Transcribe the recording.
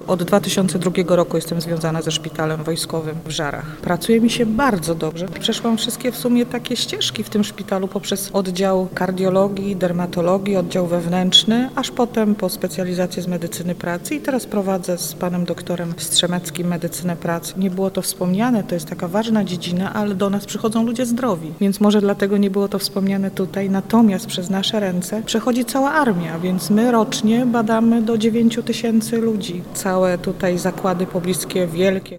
Od 2002 roku jestem związana ze szpitalem wojskowym w Żarach. Pracuje mi się bardzo dobrze. Przeszłam wszystkie w sumie takie ścieżki w tym szpitalu poprzez oddział kardiologii, dermatologii, oddział wewnętrzny, aż potem po specjalizację z medycyny pracy i teraz prowadzę z panem doktorem Strzemeckim medycynę pracy. Nie było to wspomniane, to jest taka ważna dziedzina, ale do nas przychodzą ludzie zdrowi, więc może dlatego nie było to wspomniane tutaj. Natomiast przez nasze ręce przechodzi cała armia, więc my rocznie badamy do 9 000 ludzi. Całe tutaj zakłady pobliskie, wielkie.